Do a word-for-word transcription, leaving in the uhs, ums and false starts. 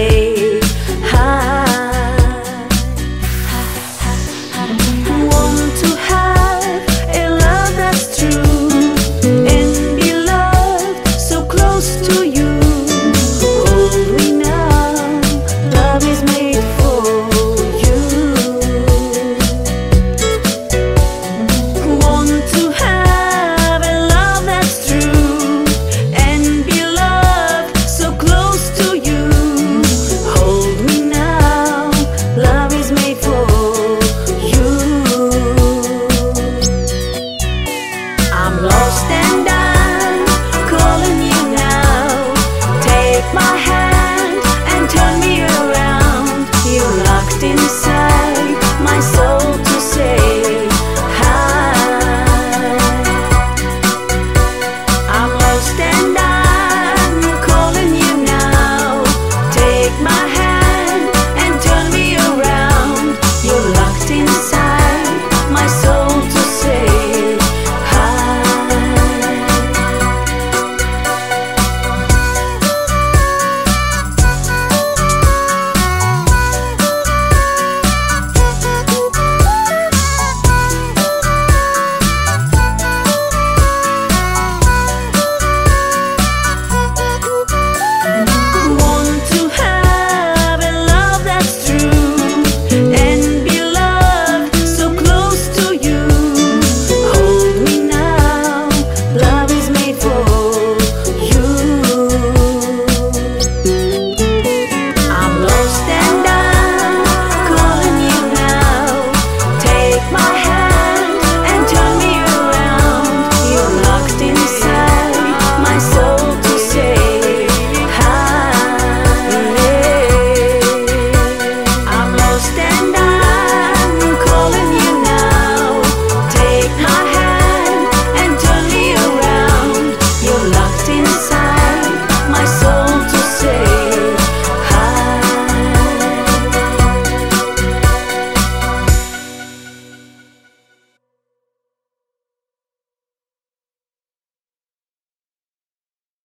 say hi. Want to have a love that's true and be loved so close to you. Hold me now, love is made for you. Want to have a love that's true and be loved so close to you. Hold me now, love is made for you. I'm lost and I'm calling you now. Take my hand.